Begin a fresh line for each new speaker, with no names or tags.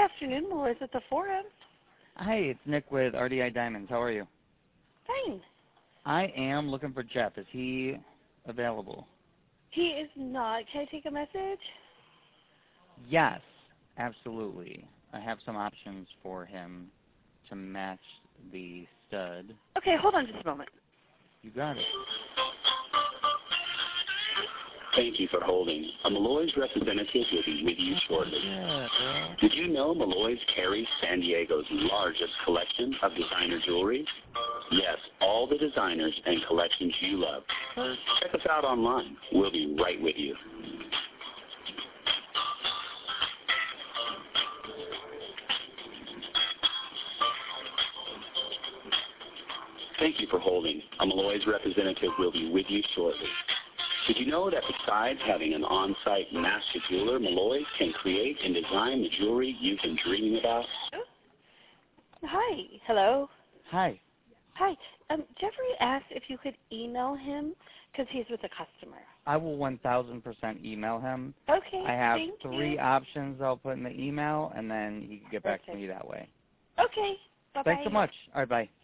afternoon, Melissa at the Forum.
Hi, it's Nick with RDI Diamonds. How are you?
Fine.
I am looking for Jeff. Is he available?
He is not. Can I take a message?
Yes, absolutely. I have some options for him to match the stud.
Okay, hold on just a moment.
You got it.
Thank you for holding. A Malloy's representative will be with you shortly.
Yeah,
Did you know Malloy's carries San Diego's largest collection of designer jewelry? Yes, all the designers and collections you love. Check us out online. We'll be right with you. Thank you for holding. A Malloy's representative will be with you shortly. Did you know that besides having an on-site master jeweler, Malloy's can create and design the jewelry you've been dreaming about?
Hi. Hello.
Hi.
Hi. Jeffrey asked if you could email him because he's with a customer.
I will 1,000% email him.
Okay.
I have
thank
three
you.
options I'll put in the email, and then he can get back to me that way.
Okay. Bye-bye.
Thanks so much. All right, bye.